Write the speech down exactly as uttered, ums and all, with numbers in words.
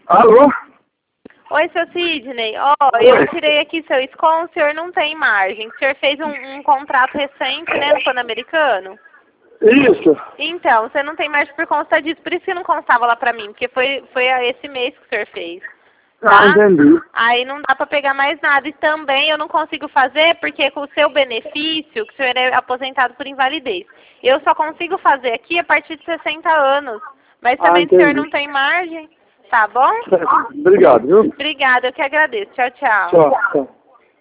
Alô? Oi, seu Sidney. Ó, oh, eu tirei aqui seu S C O M, o senhor não tem margem. O senhor fez um, um contrato recente, né, no Pan-Americano? Isso. Então, você não tem margem por conta disso. Por isso que não constava lá pra mim, porque foi, foi esse mês que o senhor fez. Tá? Ah, entendi. Aí não dá pra pegar mais nada. E também eu não consigo fazer porque com o seu benefício, que o senhor é aposentado por invalidez. Eu só consigo fazer aqui a partir de sessenta anos. Mas também ah, o senhor não tem margem. Tá bom? Obrigado, viu? Obrigada, eu que agradeço. Tchau, tchau. Tchau, tchau.